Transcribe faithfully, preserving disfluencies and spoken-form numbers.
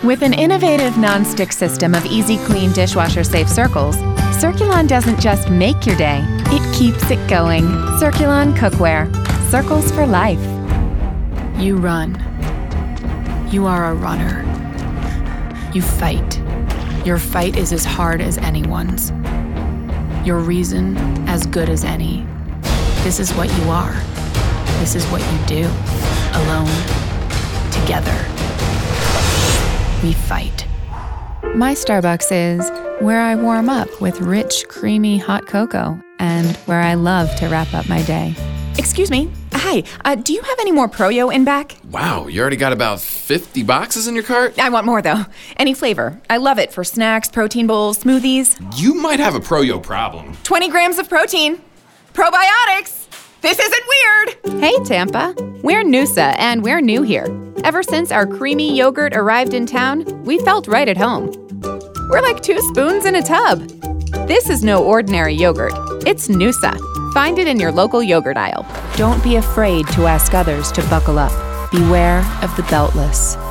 With an innovative non-stick system of easy clean dishwasher-safe circles, Circulon doesn't just make your day, it keeps it going. Circulon Cookware. Circles for life. You run. You are a runner. You fight. Your fight is as hard as anyone's. Your reason as good as any. This is what you are. This is what you do. Alone. Together. We fight. My Starbucks is where I warm up with rich, creamy hot cocoa and where I love to wrap up my day. Excuse me. Hi, uh, do you have any more Pro-Yo in back? Wow, you already got about fifty boxes in your cart? I want more, though. Any flavor. I love it for snacks, protein bowls, smoothies. You might have a Pro-Yo problem. twenty grams of protein. Probiotics. This isn't weird. Hey, Tampa. We're Noosa, and we're new here. Ever since our creamy yogurt arrived in town, we felt right at home. We're like two spoons in a tub. This is no ordinary yogurt. It's Noosa. Find it in your local yogurt aisle. Don't be afraid to ask others to buckle up. Beware of the beltless.